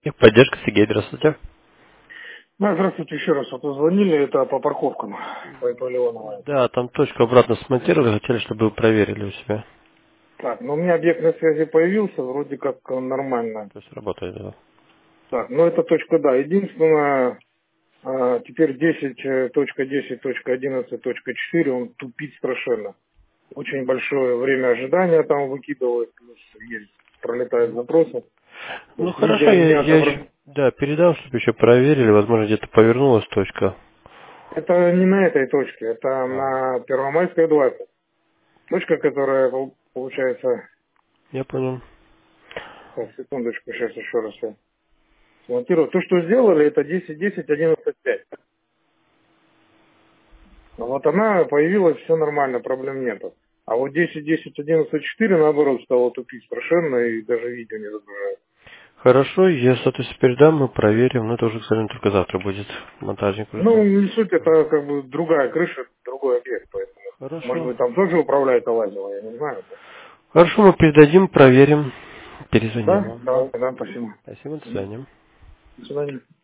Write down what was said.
Поддержка, Сергей, здравствуйте. Ну, здравствуйте еще раз. Вот вы звонили, это по парковкам, по Леоновой. Да, там точку обратно смонтировали, хотели, чтобы вы проверили у себя. Так, ну у меня объект на связи появился, вроде как нормально. То есть работает, да. Так, ну это точка, да. Единственное, теперь 10.10.11.4, он тупит страшенно. Очень большое время ожидания там выкидывает, плюс есть, пролетают запросы. То Ну есть, хорошо, видя не да, передам, чтобы еще проверили, возможно, где-то повернулась точка. Это не на этой точке, это А, на Первомайской 20. Точка, которая получается. я понял. Так, секундочку, сейчас еще раз я смонтирую. То, что сделали, это 10.10.11.5. Вот она появилась, все нормально, проблем нету. А вот 10.10.11.4 наоборот стало тупить совершенно и даже видео не загружает. Хорошо, я, соответственно, передам, мы проверим. Но это уже, к сожалению, только завтра будет монтажник Ну, придет. не суть, это как бы другая крыша, другой объект, поэтому. Может Хорошо. быть, там тоже управляет Алазева, я не знаю. Хорошо, мы передадим, проверим, перезвоним Да? вам. Да, да, спасибо. Спасибо, до Мгм. свидания. До свидания.